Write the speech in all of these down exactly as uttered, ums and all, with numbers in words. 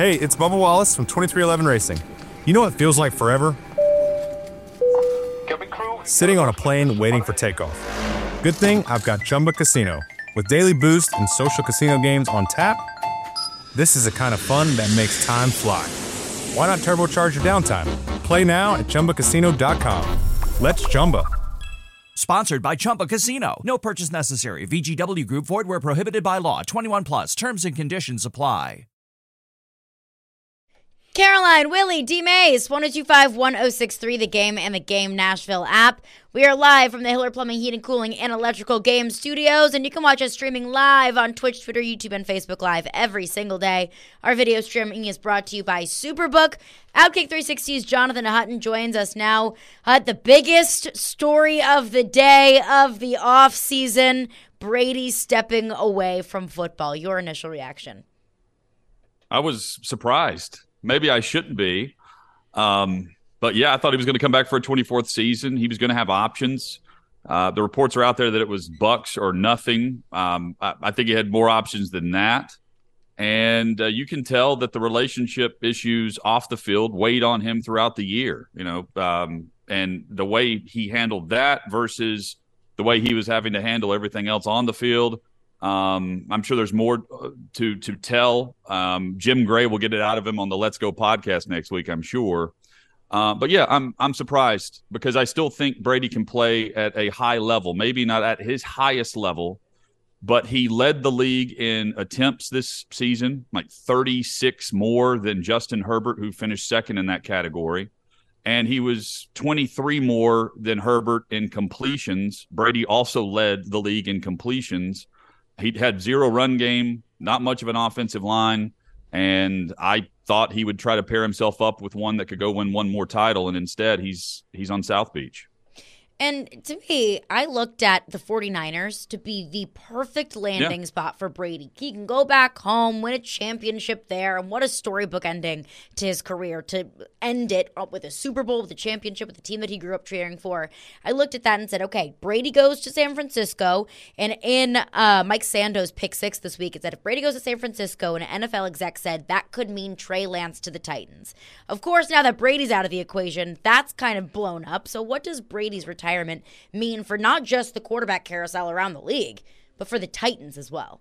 Hey, it's Bubba Wallace from twenty-three eleven Racing. You know what feels like forever? Sitting on a plane waiting for takeoff. Good thing I've got Chumba Casino. With daily boost and social casino games on tap, this is the kind of fun that makes time fly. Why not turbocharge your downtime? Play now at Chumba Casino dot com. Let's Chumba. Sponsored by Chumba Casino. No purchase necessary. V G W Group. Void where prohibited by law. twenty-one plus. Terms and conditions apply. Caroline, Willie, D. Mays, one oh two five, one oh six three, The Game and The Game Nashville app. We are live from the Hiller Plumbing, Heating, Cooling, and Electrical Game Studios, and you can watch us streaming live on Twitch, Twitter, YouTube, and Facebook Live every single day. Our video streaming is brought to you by Superbook. Outkick three sixty's Jonathan Hutton joins us now. Uh, the biggest story of the day of the off season, Brady stepping away from football. Your initial reaction? I was surprised. Maybe I shouldn't be. Um, but, yeah, I thought he was going to come back for a twenty-fourth season. He was going to have options. Uh, the reports are out there that it was Bucks or nothing. Um, I, I think he had more options than that. And uh, you can tell that the relationship issues off the field weighed on him throughout the year, you know, um, and the way he handled that versus the way he was having to handle everything else on the field. Um, I'm sure there's more to to tell. Um, Jim Gray will get it out of him on the Let's Go podcast next week, I'm sure. Uh, but yeah, I'm I'm surprised because I still think Brady can play at a high level. Maybe not at his highest level, but he led the league in attempts this season, like thirty-six more than Justin Herbert, who finished second in that category. And he was twenty-three more than Herbert in completions. Brady also led the league in completions. He had zero run game, not much of an offensive line, and I thought he would try to pair himself up with one that could go win one more title, and instead he's he's on South Beach. And to me, I looked at the 49ers to be the perfect landing Yeah. spot for Brady. He can go back home, win a championship there, and what a storybook ending to his career to end it up with a Super Bowl, with a championship with the team that he grew up cheering for. I looked at that and said, okay, Brady goes to San Francisco, and in uh, Mike Sando's pick six this week, it said if Brady goes to San Francisco, and an N F L exec said that could mean Trey Lance to the Titans. Of course, now that Brady's out of the equation, that's kind of blown up. So what does Brady's retirement mean for not just the quarterback carousel around the league, but for the Titans as well?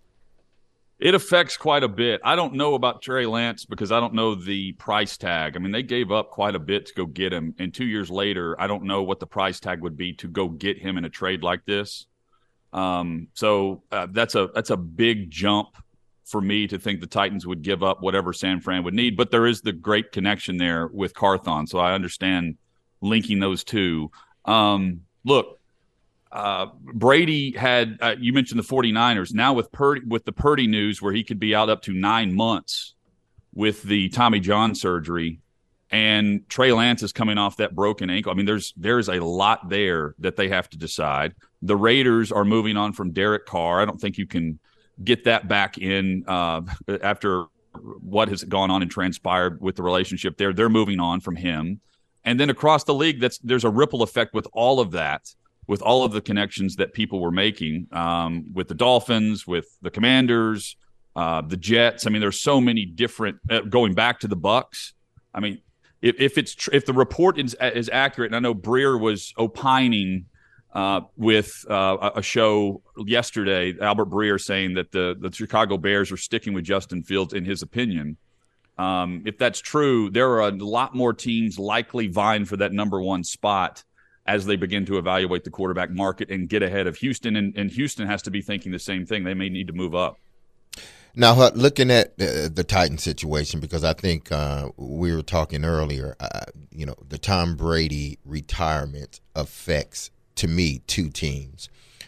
It affects quite a bit. I don't know about Trey Lance because I don't know the price tag. I mean, they gave up quite a bit to go get him, and two years later, I don't know what the price tag would be to go get him in a trade like this. Um, so uh, that's a that's a big jump for me to think the Titans would give up whatever San Fran would need. But there is the great connection there with Carthon, so I understand linking those two. Um, look, uh, Brady had, uh, you mentioned the 49ers. Now with Purdy, with the Purdy news where he could be out up to nine months with the Tommy John surgery, and Trey Lance is coming off that broken ankle. I mean, there's there's a lot there that they have to decide. The Raiders are moving on from Derek Carr. I don't think you can get that back in uh, after what has gone on and transpired with the relationship there. They're moving on from him. And then across the league, that's there's a ripple effect with all of that, with all of the connections that people were making um, with the Dolphins, with the Commanders, uh, the Jets. I mean, there's so many different uh, going back to the Bucks. I mean, if, if it's tr- if the report is, is accurate, and I know Breer was opining uh, with uh, a show yesterday, Albert Breer saying that the the Chicago Bears are sticking with Justin Fields in his opinion. Um, if that's true, there are a lot more teams likely vying for that number one spot as they begin to evaluate the quarterback market and get ahead of Houston. And, and Houston has to be thinking the same thing. They may need to move up. Now, Hut, looking at the, the Titan situation, because I think uh, we were talking earlier, uh, you know, the Tom Brady retirement affects, to me, two teams.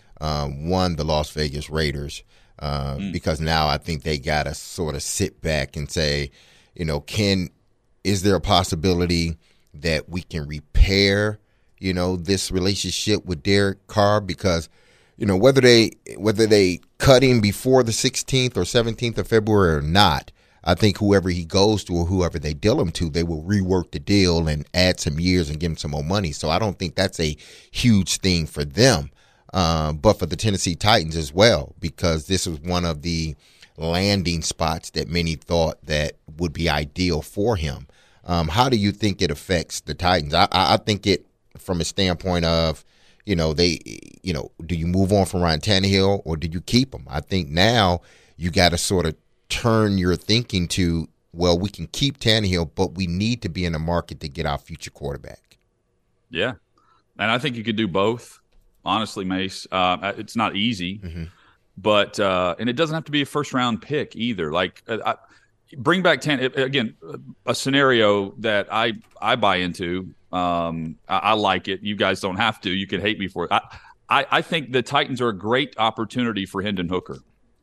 Um, one, the Las Vegas Raiders, uh, mm. because now I think they got to sort of sit back and say, you know, can is there a possibility that we can repair, you know, this relationship with Derek Carr? Because, you know, whether they whether they cut him before the sixteenth or seventeenth of February or not, I think whoever he goes to or whoever they deal him to, they will rework the deal and add some years and give him some more money. So I don't think that's a huge thing for them, uh, but for the Tennessee Titans as well, because this was one of the landing spots that many thought that would be ideal for him. Um, how do you think it affects the Titans? I, I think it from a standpoint of, you know, they, you know, do you move on from Ryan Tannehill or do you keep him? I think now you got to sort of turn your thinking to, well, we can keep Tannehill, but we need to be in the market to get our future quarterback. Yeah, and I think you could do both. Honestly, Mace, uh, it's not easy, mm-hmm. but uh, and it doesn't have to be a first round pick either. Like, I, bring back Tan again, a scenario that I I buy into. Um, I, I like it. You guys don't have to. You can hate me for it. I, I, I think the Titans are a great opportunity for Hendon Hooker,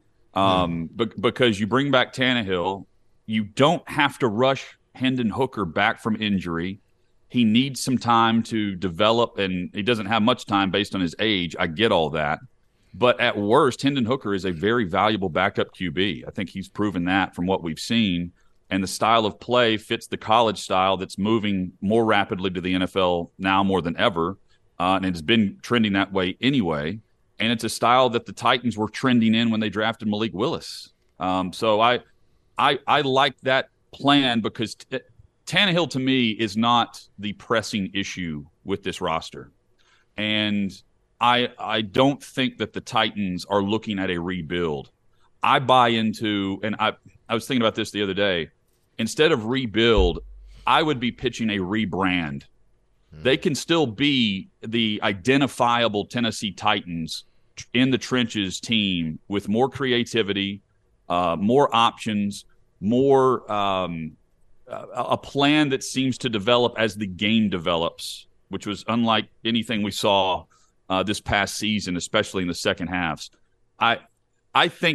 um, mm. be, because you bring back Tannehill. You don't have to rush Hendon Hooker back from injury. He needs some time to develop, and he doesn't have much time based on his age. I get all that. But at worst, Hendon Hooker is a very valuable backup Q B. I think he's proven that from what we've seen. And the style of play fits the college style that's moving more rapidly to the N F L now more than ever. Uh, and it's been trending that way anyway. And it's a style that the Titans were trending in when they drafted Malik Willis. Um, so I, I, I like that plan because t- Tannehill to me is not the pressing issue with this roster. And I I don't think that the Titans are looking at a rebuild. I buy into, and I, I was thinking about this the other day, instead of rebuild, I would be pitching a rebrand. Hmm. They can still be the identifiable Tennessee Titans in the trenches team with more creativity, uh, more options, more um, a, a plan that seems to develop as the game develops, which was unlike anything we saw Uh, this past season, especially in the second halves. I I think,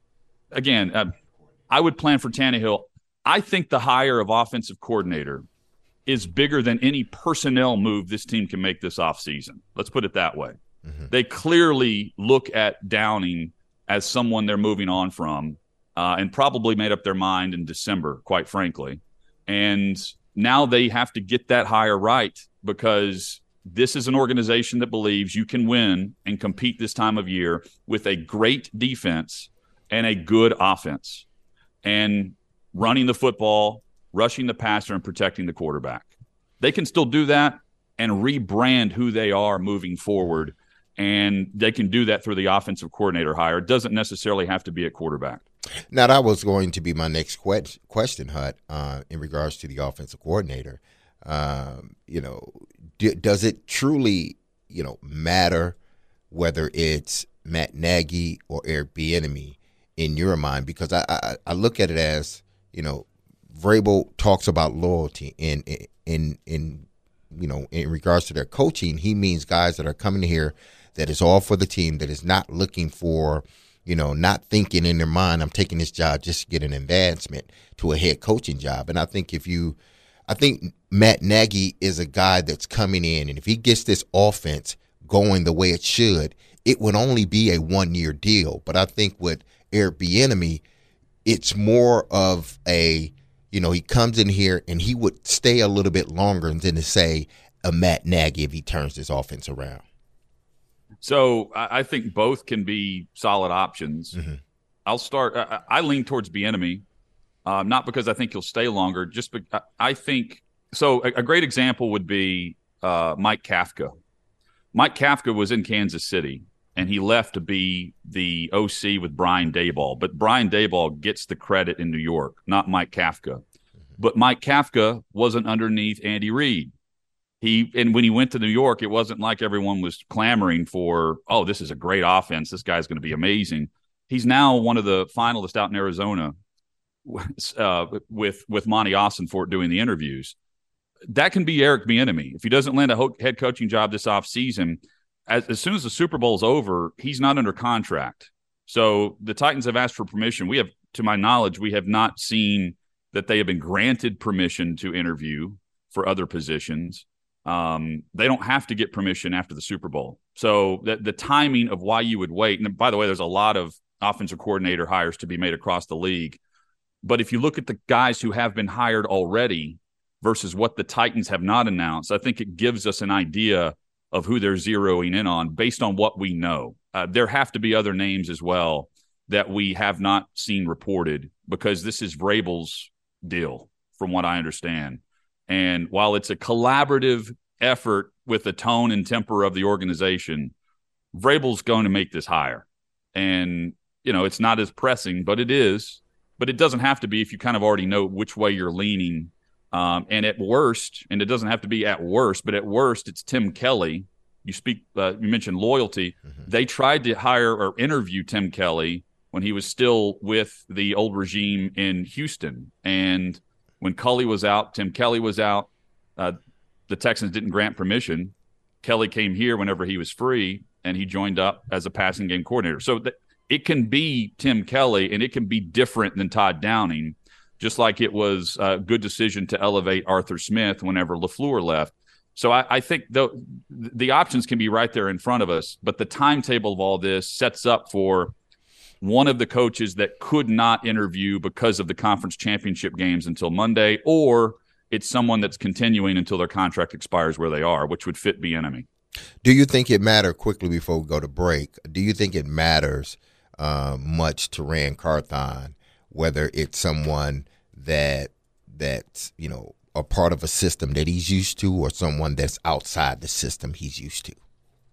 again, uh, I would plan for Tannehill. I think the hire of offensive coordinator is bigger than any personnel move this team can make this offseason. Let's put it that way. Mm-hmm. They clearly look at Downing as someone they're moving on from uh, and probably made up their mind in December, quite frankly. And now they have to get that hire right because this is an organization that believes you can win and compete this time of year with a great defense and a good offense and running the football, rushing the passer, and protecting the quarterback. They can still do that and rebrand who they are moving forward, and they can do that through the offensive coordinator hire. It doesn't necessarily have to be at quarterback. Now, that was going to be my next que- question, Hut, uh, in regards to the offensive coordinator. Um, you know, d- does it truly, you know, matter whether it's Matt Nagy or Eric Bieniemy in your mind? Because I, I, I look at it as, you know, Vrabel talks about loyalty in, in, in, you know, in regards to their coaching. He means guys that are coming here that is all for the team, that is not looking for, you know, not thinking in their mind, I'm taking this job just to get an advancement to a head coaching job. And I think if you, I think Matt Nagy is a guy that's coming in, and if he gets this offense going the way it should, it would only be a one-year deal. But I think with Eric Bieniemy, it's more of a, you know, he comes in here and he would stay a little bit longer than to say a Matt Nagy if he turns this offense around. So I think both can be solid options. Mm-hmm. I'll start. I, I lean towards Bieniemy. Um, not because I think he'll stay longer, just because I think – so a, a great example would be uh, Mike Kafka. Mike Kafka was in Kansas City, and he left to be the O C with Brian Daboll. But Brian Daboll gets the credit in New York, not Mike Kafka. Mm-hmm. But Mike Kafka wasn't underneath Andy Reid. He and when he went to New York, it wasn't like everyone was clamoring for, oh, this is a great offense. This guy's going to be amazing. He's now one of the finalists out in Arizona. Uh, with with Monty Ossenfort doing the interviews. That can be Eric Bieniemy. If he doesn't land a ho- head coaching job this offseason, as, as soon as the Super Bowl's over, he's not under contract. So the Titans have asked for permission. We have, to my knowledge, we have not seen that they have been granted permission to interview for other positions. Um, they don't have to get permission after the Super Bowl. So the, the timing of why you would wait, and by the way, there's a lot of offensive coordinator hires to be made across the league. But if you look at the guys who have been hired already versus what the Titans have not announced, I think it gives us an idea of who they're zeroing in on based on what we know. Uh, there have to be other names as well that we have not seen reported because this is Vrabel's deal, from what I understand. And while it's a collaborative effort with the tone and temper of the organization, Vrabel's going to make this hire. And, you know, it's not as pressing, but it is. But it doesn't have to be if you kind of already know which way you're leaning. Um, and at worst, and it doesn't have to be at worst, but at worst, it's Tim Kelly. You speak, uh, you mentioned loyalty. Mm-hmm. They tried to hire or interview Tim Kelly when he was still with the old regime in Houston. And when Culley was out, Tim Kelly was out. Uh, the Texans didn't grant permission. Kelly came here whenever he was free, and he joined up as a passing game coordinator. So th- it can be Tim Kelly, and it can be different than Todd Downing, just like it was a good decision to elevate Arthur Smith whenever LaFleur left. So I, I think the, the options can be right there in front of us, but the timetable of all this sets up for one of the coaches that could not interview because of the conference championship games until Monday, or it's someone that's continuing until their contract expires where they are, which would fit Bieniemy. Do you think it matters, quickly before we go to break, do you think it matters uh, much to Ran Carthon whether it's someone that that's, you know, a part of a system that he's used to or someone that's outside the system he's used to?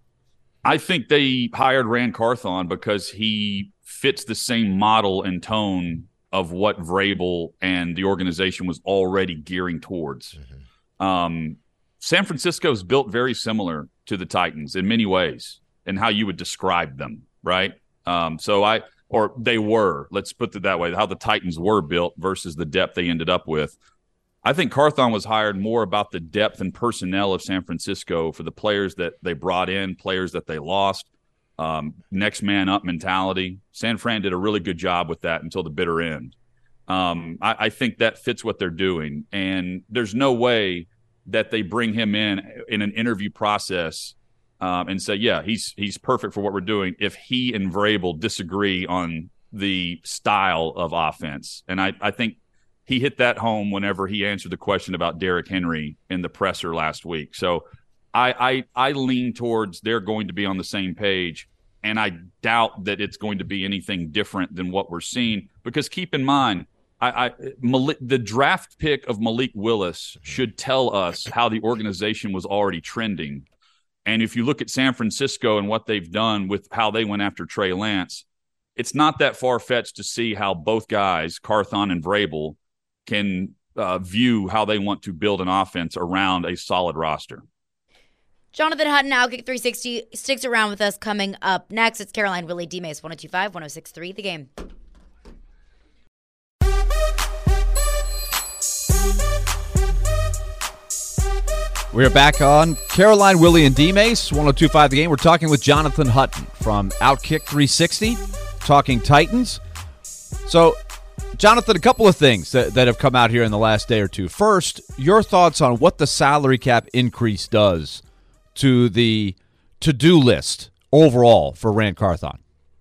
I think they hired Ran Carthon because he fits the same model and tone of what Vrabel and the organization was already gearing towards. Mm-hmm. Um, San Francisco is built very similar to the Titans in many ways and how you would describe them, right? Um, so I – or they were, let's put it that way, how the Titans were built versus the depth they ended up with. I think Carthon was hired more about the depth and personnel of San Francisco for the players that they brought in, players that they lost, um, next man up mentality. San Fran did a really good job with that until the bitter end. Um, I, I think that fits what they're doing. And there's no way that they bring him in in an interview process um, and say, yeah, he's he's perfect for what we're doing if he and Vrabel disagree on the style of offense. And I, I think he hit that home whenever he answered the question about Derrick Henry in the presser last week. So I, I I lean towards they're going to be on the same page, and I doubt that it's going to be anything different than what we're seeing. Because keep in mind, I, I Malik, the draft pick of Malik Willis should tell us how the organization was already trending. And if you look at San Francisco and what they've done with how they went after Trey Lance, it's not that far-fetched to see how both guys, Carthon and Vrabel, can uh, view how they want to build an offense around a solid roster. Jonathan Hutton, Outkick three sixty, sticks around with us. Coming up next, it's Caroline Willie, D-Mace, one oh two point five, one oh six point three, The Game. We're back on Caroline, Willie, and D-Mace, one oh two point five The Game. We're talking with Jonathan Hutton from Outkick three sixty, talking Titans. So, Jonathan, a couple of things that, that have come out here in the last day or two. First, your thoughts on what the salary cap increase does to the to-do list overall for Ran Carthon.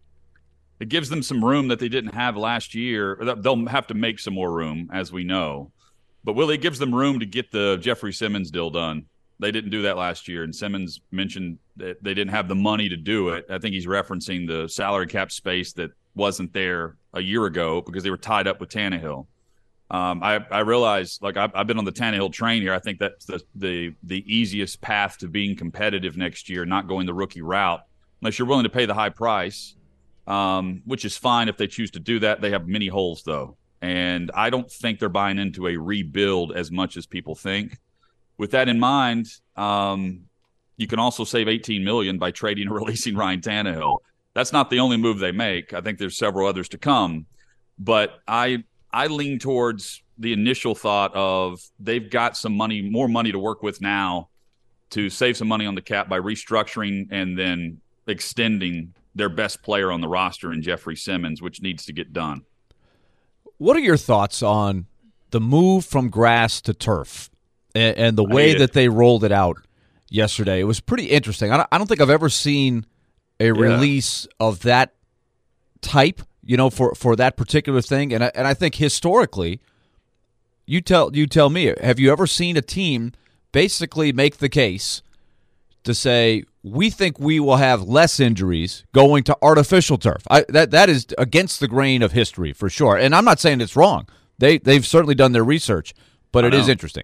It gives them some room that they didn't have last year. They'll have to make some more room, as we know. But Willie, it gives them room to get the Jeffrey Simmons deal done. They didn't do that last year, and Simmons mentioned that they didn't have the money to do it. I think he's referencing the salary cap space that wasn't there a year ago because they were tied up with Tannehill. Um, I, I realize, like, I've, I've been on the Tannehill train here. I think that's the, the the easiest path to being competitive next year, not going the rookie route, unless you're willing to pay the high price, um, which is fine if they choose to do that. They have many holes, though. And I don't think they're buying into a rebuild as much as people think. With that in mind, um, you can also save eighteen million dollars by trading or releasing Ryan Tannehill. That's not the only move they make. I think there's several others to come. But I I lean towards the initial thought of they've got some money, more money to work with now to save some money on the cap by restructuring and then extending their best player on the roster in Jeffrey Simmons, which needs to get done. What are your thoughts on the move from grass to turf and, and the way that they rolled it out yesterday? It was pretty interesting. I don't, I don't think I've ever seen a yeah. release of that type, you know, for, for that particular thing. And I, and I think historically, you tell you tell me, have you ever seen a team basically make the case to say, we think we will have less injuries going to artificial turf? I, that that is against the grain of history for sure. And I'm not saying it's wrong. they they've certainly done their research, but it is interesting.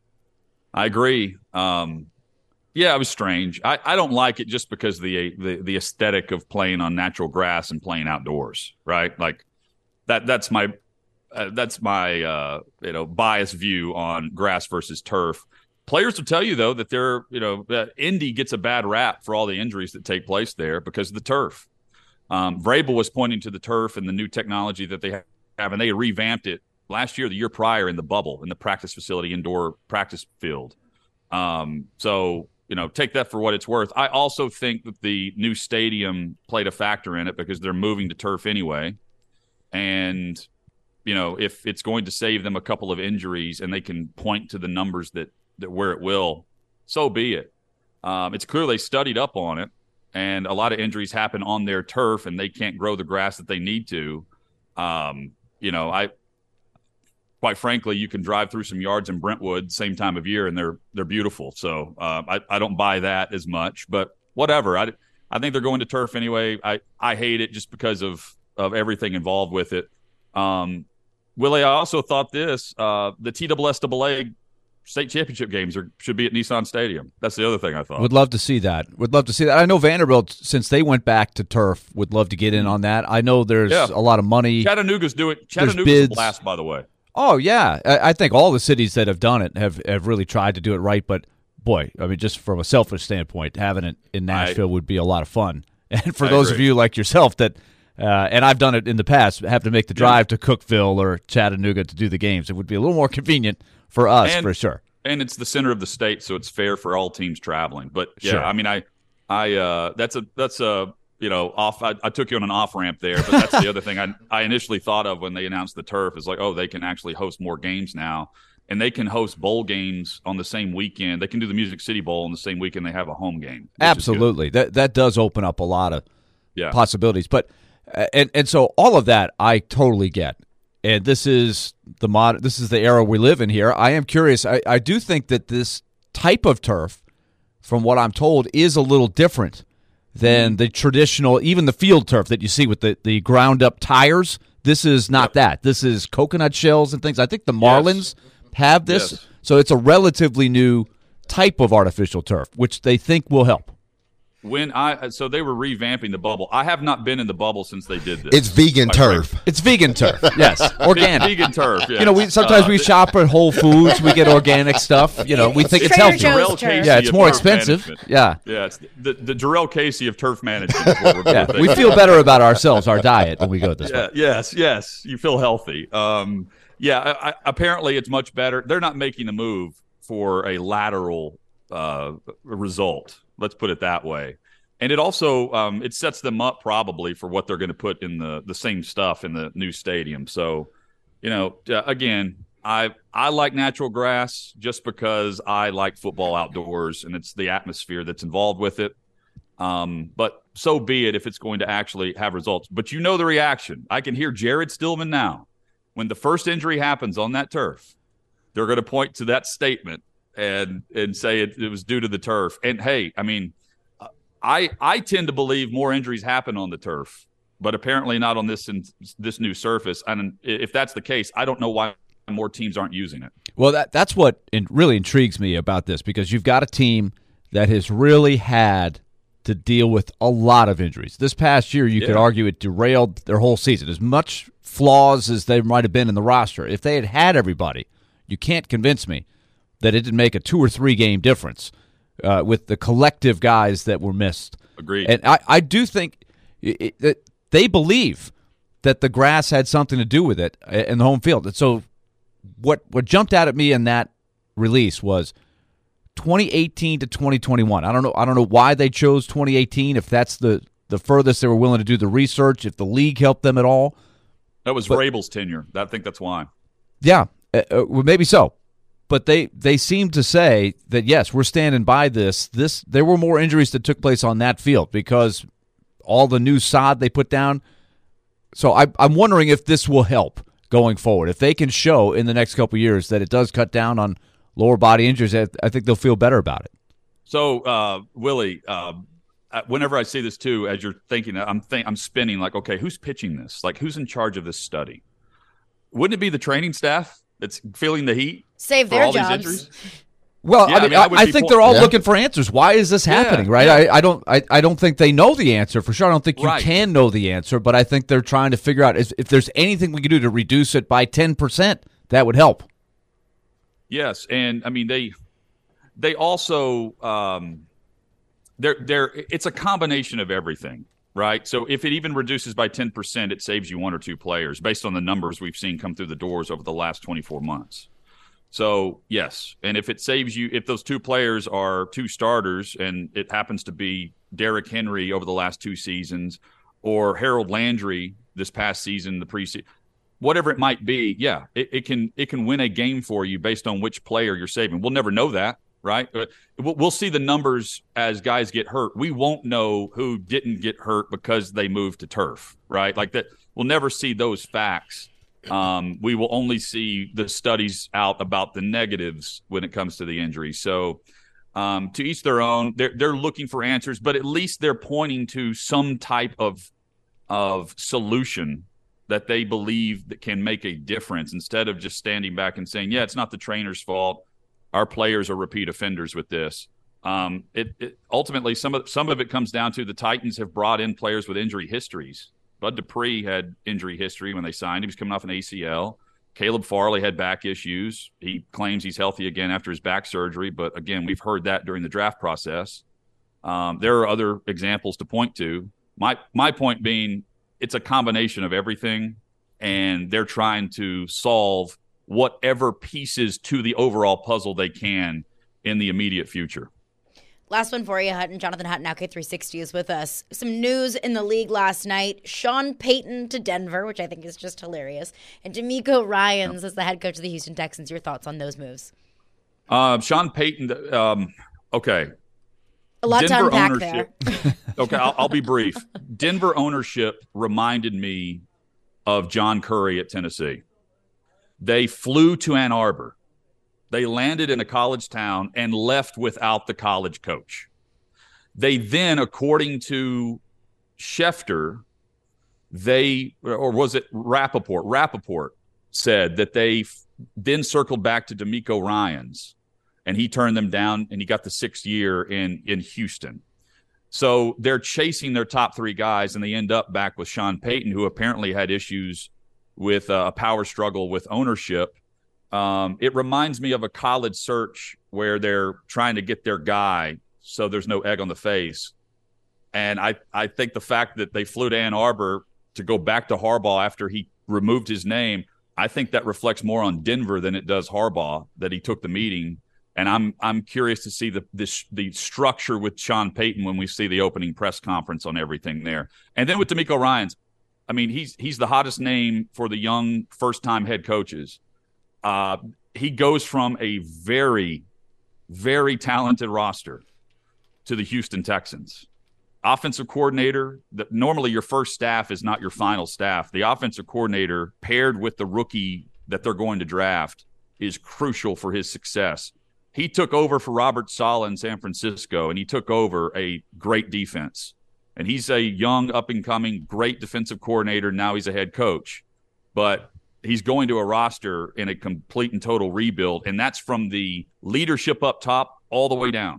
I agree. Um, yeah, it was strange. I, I don't like it just because the, the the aesthetic of playing on natural grass and playing outdoors, right? Like that. That's my uh, that's my uh, you know biased view on grass versus turf. Players will tell you though that they're you know that Indy gets a bad rap for all the injuries that take place there because of the turf. Um, Vrabel was pointing to the turf and the new technology that they have, and they revamped it last year, the year prior, in the bubble, in the practice facility, indoor practice field. Um, so, you know, take that for what it's worth. I also think that the new stadium played a factor in it because they're moving to turf anyway. And, you know, if it's going to save them a couple of injuries and they can point to the numbers that, that where it will, so be it. Um, it's clear they studied up on it, and a lot of injuries happen on their turf and they can't grow the grass that they need to. Um, you know, I, Quite frankly, you can drive through some yards in Brentwood same time of year, and they're they're beautiful. So uh, I I don't buy that as much, but whatever. I, I think they're going to turf anyway. I, I hate it just because of of everything involved with it. Um, Willie, I also thought this: uh, the T S S A A state championship games are should be at Nissan Stadium. That's the other thing I thought. Would love to see that. Would love to see that. I know Vanderbilt, since they went back to turf, would love to get in on that. I know there's yeah. a lot of money. Chattanooga's doing. Chattanooga's a blast, by the way. Oh, yeah. I think all the cities that have done it have, have really tried to do it right. But, boy, I mean, just from a selfish standpoint, having it in Nashville I, would be a lot of fun. And for I those agree. of you like yourself that, uh, and I've done it in the past, have to make the drive yeah. to Cookeville or Chattanooga to do the games, it would be a little more convenient for us, and, for sure. And it's the center of the state, so it's fair for all teams traveling. But, yeah, sure. I mean, I, I, uh, that's a, that's a, you know, off. I, I took you on an off ramp there, but that's the other thing I, I initially thought of when they announced the turf is like, oh, they can actually host more games now, and they can host bowl games on the same weekend. They can do the Music City Bowl on the same weekend they have a home game. Absolutely, that that does open up a lot of yeah. possibilities. But uh, and and so all of that I totally get, and this is the mod. This is the era we live in here. I am curious. I, I do think that this type of turf, from what I'm told, is a little different than the traditional, even the field turf that you see with the, the ground-up tires. This is not yep. that. This is coconut shells and things. I think the Marlins yes. have this. Yes. So it's a relatively new type of artificial turf, which they think will help. When I so they were revamping the bubble. I have not been in the bubble since they did this. It's vegan turf. Frank. It's vegan turf. Yes, organic. Vegan turf. Yes. You know, we sometimes uh, we shop at Whole Foods. We get organic stuff. You know, we think it's healthy. Yeah, it's more expensive. Management. Yeah, yeah. It's the the Jarrell Casey of turf management. Is what we're yeah, we feel better about ourselves, our diet, when we go this yeah, way. Yes, yes. You feel healthy. Um, yeah. I, I, apparently, it's much better. They're not making a move for a lateral uh, result. Let's put it that way. And it also um, it sets them up probably for what they're going to put in the, the same stuff in the new stadium. So, you know, uh, again, I I like natural grass just because I like football outdoors and it's the atmosphere that's involved with it. Um, but so be it if it's going to actually have results. But you know the reaction. I can hear Jared Stillman now. When the first injury happens on that turf, they're going to point to that statement and and say it, it was due to the turf. And, hey, I mean – I, I tend to believe more injuries happen on the turf, but apparently not on this in, this new surface. And if that's the case, I don't know why more teams aren't using it. Well, that that's what in, really intrigues me about this, because you've got a team that has really had to deal with a lot of injuries. This past year, you yeah. could argue it derailed their whole season. As much flaws as there might have been in the roster, if they had had everybody, you can't convince me that it didn't make a two- or three-game difference. Uh, with the collective guys that were missed. Agreed. And I, I do think it, it, they believe that the grass had something to do with it in the home field. And so what what jumped out at me in that release was twenty eighteen to twenty twenty-one. I don't know I don't know why they chose twenty eighteen, if that's the, the furthest they were willing to do the research, if the league helped them at all. That was but, Vrabel's tenure. I think that's why. Yeah, uh, well, maybe so. But they, they seem to say that, yes, we're standing by this. This there were more injuries that took place on that field because all the new sod they put down. So I, I'm wondering if this will help going forward. If they can show in the next couple of years that it does cut down on lower body injuries, I, I think they'll feel better about it. So, uh, Willie, uh, whenever I see this too, as you're thinking, I'm think, I'm spinning like, okay, who's pitching this? Like, who's in charge of this study? wouldn't it be the training staff that's feeling the heat? Save for their all jobs. These injuries? Well, Yeah, I, I mean, mean, I, I would I be think po- they're all Yeah. looking for answers. Why is this happening, right? yeah. I, I don't I, I don't think they know the answer for sure. I don't think you Right. can know the answer, but I think they're trying to figure out if, if there's anything we can do to reduce it by ten percent, that would help. Yes, and I mean they they also um, they're they're it's a combination of everything, right? So if it even reduces by ten percent, it saves you one or two players based on the numbers we've seen come through the doors over the last twenty-four months. So yes, and if it saves you, if those two players are two starters, and it happens to be Derrick Henry over the last two seasons, or Harold Landry this past season, the preseason, whatever it might be, yeah, it, it can it can win a game for you based on which player you're saving. We'll never know that, right? But we'll, we'll see the numbers as guys get hurt. We won't know who didn't get hurt because they moved to turf, right? Like that, we'll never see those facts. Um, we will only see the studies out about the negatives when it comes to the injury. So um, to each their own, they're, they're looking for answers, but at least they're pointing to some type of of solution that they believe that can make a difference, instead of just standing back and saying, yeah, it's not the trainer's fault. Our players are repeat offenders with this. Um, it, it ultimately, some of, some of it comes down to the Titans have brought in players with injury histories. Bud Dupree had injury history when they signed. He was coming off an A C L. Caleb Farley had back issues. He claims he's healthy again after his back surgery, but again, we've heard that during the draft process. Um, there are other examples to point to. My my point being, it's a combination of everything, and they're trying to solve whatever pieces to the overall puzzle they can in the immediate future. Last one for you, Hutton. Jonathan Hutton, Now K three sixty, is with us. Some news in the league last night. Sean Payton to Denver, which I think is just hilarious. And DeMeco Ryans as the head coach of the Houston Texans. Your thoughts on those moves? Uh, Sean Payton, um, okay. A lot Denver to unpack ownership. there. Okay, I'll, I'll be brief. Denver ownership reminded me of John Curry at Tennessee. They flew to Ann Arbor. They landed in a college town and left without the college coach. They then, according to Schefter, they, or was it Rappaport? Rappaport said that they f- then circled back to DeMeco Ryans, and he turned them down, and he got the sixth year in, in Houston. So they're chasing their top three guys, and they end up back with Sean Payton, who apparently had issues with a power struggle with ownership. Um, it reminds me of a college search where they're trying to get their guy so there's no egg on the face. And I, I think the fact that they flew to Ann Arbor to go back to Harbaugh after he removed his name, I think that reflects more on Denver than it does Harbaugh, that he took the meeting. And I'm I'm curious to see the this, the structure with Sean Payton when we see the opening press conference on everything there. And then with DeMeco Ryans, I mean, he's he's the hottest name for the young first-time head coaches. Uh, he goes from a very, very talented roster to the Houston Texans. Offensive coordinator, the, normally your first staff is not your final staff. The offensive coordinator paired with the rookie that they're going to draft is crucial for his success. He took over for Robert Saleh in San Francisco, and he took over a great defense. And he's a young, up-and-coming, great defensive coordinator. Now he's a head coach. But he's going to a roster in a complete and total rebuild, and that's from the leadership up top all the way down.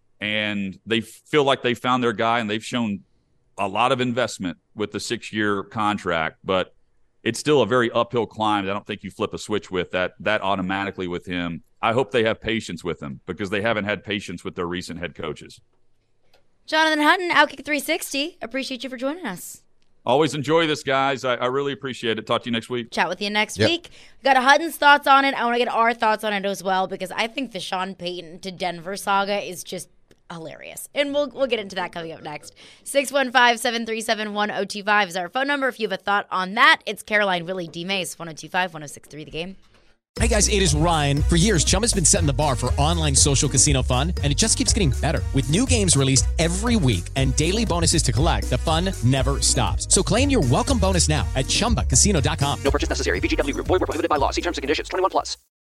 And they feel like they found their guy, and they've shown a lot of investment with the six-year contract, but it's still a very uphill climb. I don't think you flip a switch with that that automatically with him. I hope they have patience with him, because they haven't had patience with their recent head coaches. Jonathan Hutton, Outkick three sixty. Appreciate you for joining us. Always enjoy this, guys. I, I really appreciate it. Talk to you next week. Chat with you next Yep. week. We got a Hutton's thoughts on it. I want to get our thoughts on it as well, because I think the Sean Payton to Denver saga is just hilarious. And we'll we'll get into that coming up next. six one five, seven three seven, one oh two five is our phone number. If you have a thought on that, it's Caroline Willie D. Mays, one oh two five, one oh six three The Game. Hey guys, it is Ryan. For years, Chumba's been setting the bar for online social casino fun, and it just keeps getting better. With new games released every week and daily bonuses to collect, the fun never stops. So claim your welcome bonus now at chumba casino dot com. No purchase necessary. V G W Group. Void where prohibited by law. See terms and conditions. twenty-one plus.